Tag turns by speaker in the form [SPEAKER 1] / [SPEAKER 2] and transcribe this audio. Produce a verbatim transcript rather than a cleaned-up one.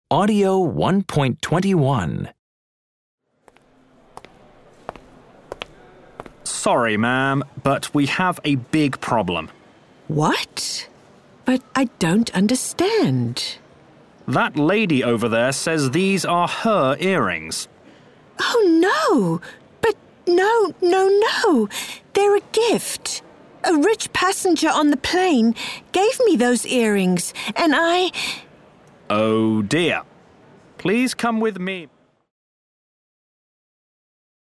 [SPEAKER 1] Audio one point twenty-one.
[SPEAKER 2] Sorry, ma'am, but we have a big problem.
[SPEAKER 3] What? But I don't understand.
[SPEAKER 2] That lady over there says these are her earrings.
[SPEAKER 3] Oh, no. But no, no, no. They're a gift. A rich passenger on the plane gave me those earrings, and I...
[SPEAKER 2] Oh, dear. Please come with me.